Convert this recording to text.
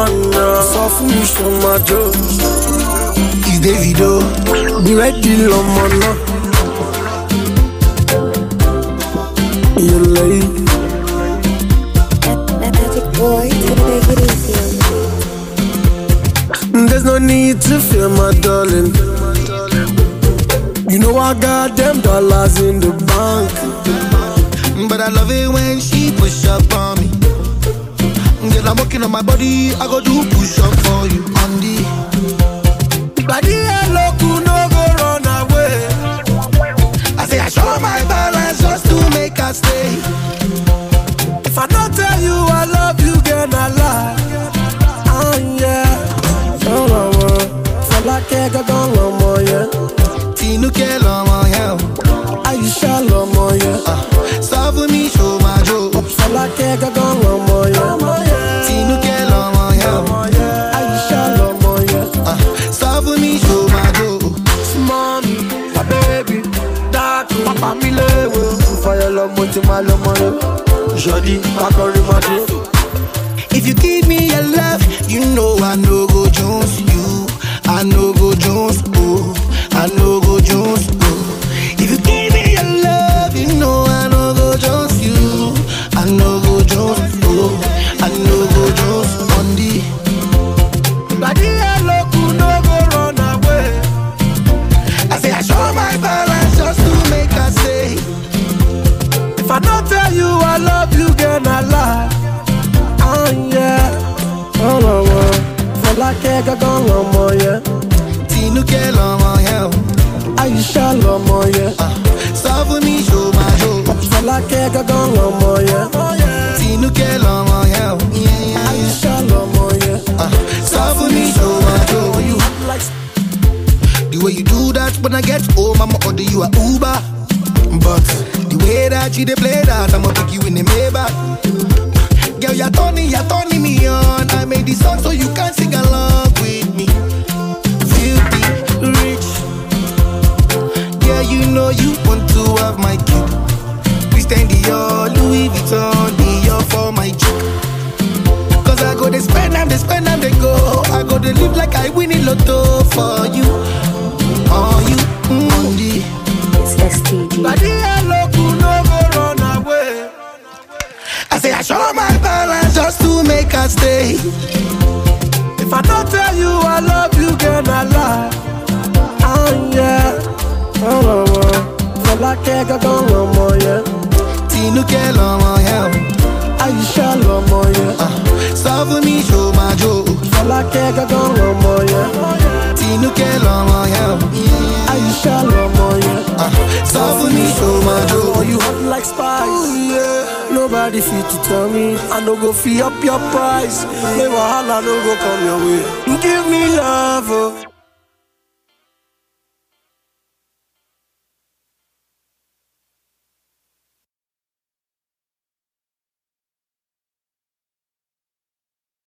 Sọ fún mi ṣo máa jó. It's Davido, be ready lọ́mọ náà. You late. Magic boy, take it easy. There's no need to fear, my darling. You know I got them dollars in the bank. But I love it when she push up on me. Girl, I'm working on my body, I go do push up for you on the Body hello, no go run away. I say I show my balance just to make her stay. If I don't tell you I love you, girl, I lie. Yeah. For like a gone more, yeah. Tinuke lomo, yeah. Aisha lomo, yeah. Serve me, show my joe. For like a gone more, yeah. Tinuke lomo, yeah. Aisha lomo, yeah. Serve me, show my joe. Mommy, my baby, dark, papa mi lewe. Fire lomo, ti ma lomo, yeah. Jody, bakori madi. If you give me your love, you know I no go Jones. You, I no go Jones. Oh, I no go Jones. Oh, if you give me your love, you know I no go Jones. You, I no go Jones. Oh, I no go Jones. On the Body hello, no go run away. I say I show my balance just to make her stay. If I don't tell you I love you, girl, I lie. Yeah. For like a gone more, yeah. Tinuke lomo, yeah. Aisha lomo, yeah. Serve me, show my joe. For like a gone more, yeah. Tinuke lomo, yeah. Aisha lomo, yeah. Serve me, show my joe. You like The way you do that when I get home, I'ma order you a Uber. But the way that you dey play that, I'ma pick you in the Maybach. Girl, you're turning me on. I made this song so you can sing along with me. Filthy rich. Yeah, you know you want to have my kid. Christian Dior, Louis Vuitton, Dior for my chick. Cause I go, they spend them, they go. I go, they live like I win in lotto for you. On you, on the It's STG. body hello, no go run away. I say I show my balance just to make her stay. If I don't tell you I love you, girl, I lie. Yeah. For like a gone more, yeah. Tinuke lomo, yeah. Aisha lomo, yeah. Serve me, show my joe. For like a gone more, yeah. Tinuke lomo, yeah. Aisha lomo, yeah. Serve me, show my Oh, joe. you hot like spice. Yeah. Nobody fit to tell me I no go fee up your price. Never holla, no go come your way. Give me love, oh.